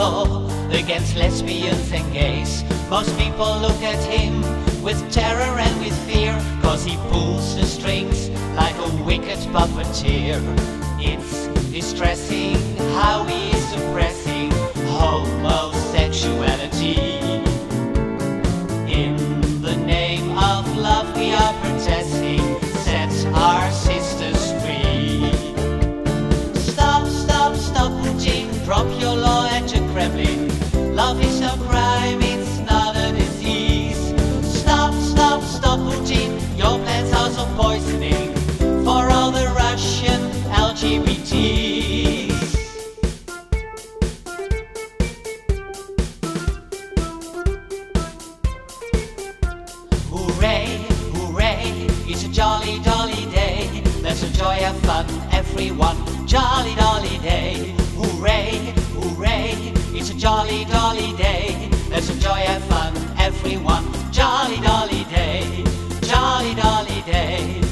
law against lesbians and gays. Most people look at him with terror and with fear, 'cause he pulls the strings like a wicked puppeteer. It's distressing how he is suppressing homosexuality. In the name of love we are protesting, set our sisters free. Stop, stop, stop, Putin, drop your law at the Kremlin. Love is no crime, it's not a disease. Stop, stop, stop, Putin, your plans are so poisoning for all the Russian LGBTs. Hooray, hooray, it's a jolly, jolly day. Let's enjoy, have fun, everyone. Jolly, jolly day. Hooray, hooray, it's a jolly, jolly day. Let's enjoy, have fun, everyone. Jolly, jolly day. Jolly, jolly day.